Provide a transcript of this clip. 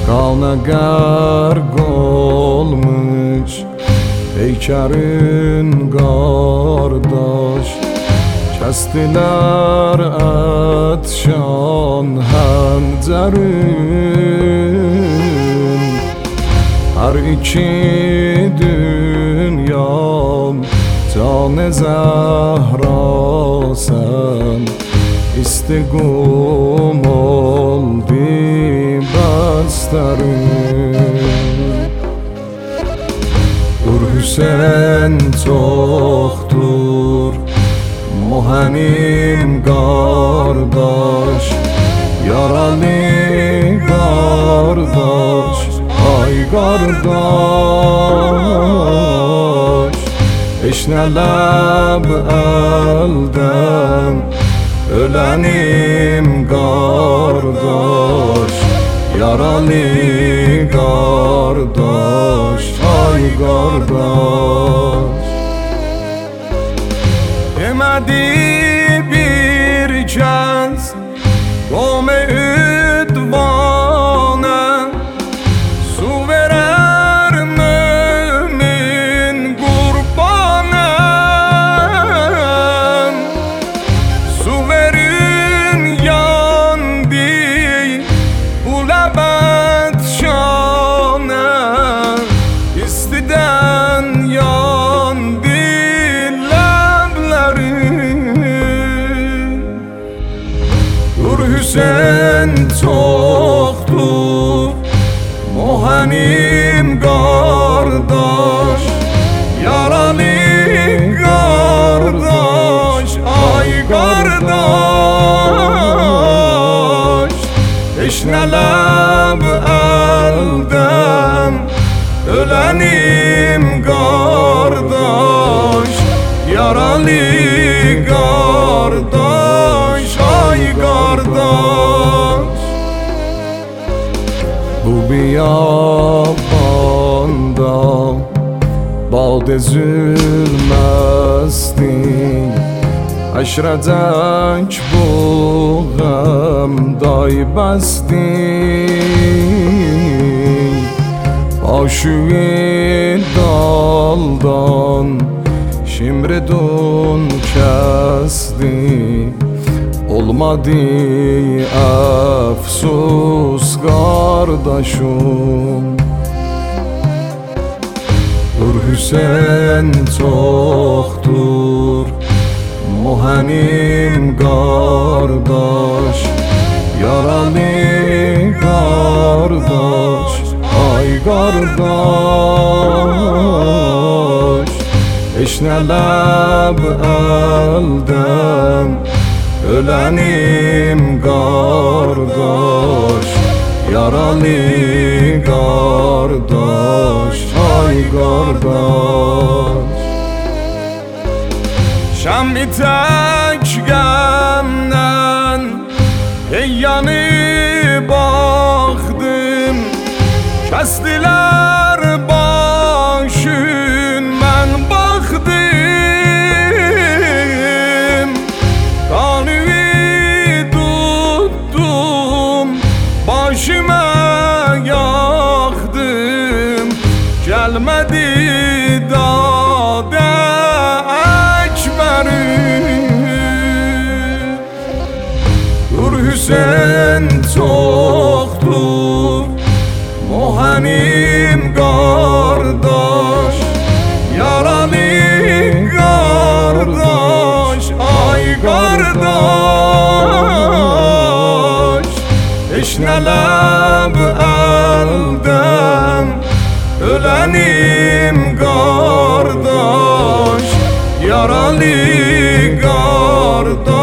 Qana qərq olmuş Peykarın qardaş Kəstilər ətşan həncərin Hər iki dünyam can-ı zəhrasən İstiqum oldu bəstərin Dur Hüseyin çoxdur Muhanim qardaş Yaralı qardaş Ay qardaş Eşnələb əldən Ölənim qardaş Yaralı qardaş Ay qardaş Demədi bir kəz Qom-i üdvanə Su verər mömin qurbanə Su verin yandı Bu ləbət şanə İstidən yandı Hüseyin çoxdur Muhanim qardaş Yaralı qardaş Ay qardaş Eşnələb əldən Ölənim qardaş Yaralı qardaş Ay qardaş Bu biyabanda Bad ezülməzdi Əşrəcək bu qəm daybəzdi Aşığı daldan Şimridun kəsdi Olmadı əfsus qardaşım Dur Hüseyin çoxdur Muhanim qardaş Yaralı qardaş Ay qardaş Eşnələb əldən Ölənim qardaş Yaralı qardaş Ay qardaş Şam bitək qəmdən Ey yanı baxdım Kəsdilər başın mən baxdım Qanıvi tutdum Başıma yaxdım Gəlmədi dadə əkbərim Dur Hüseyin çoxdur Muhanim qardaş Yaralı qardaş Ay qardaş Eşnələb əldən Ölənim qardaş Yaralı qardaş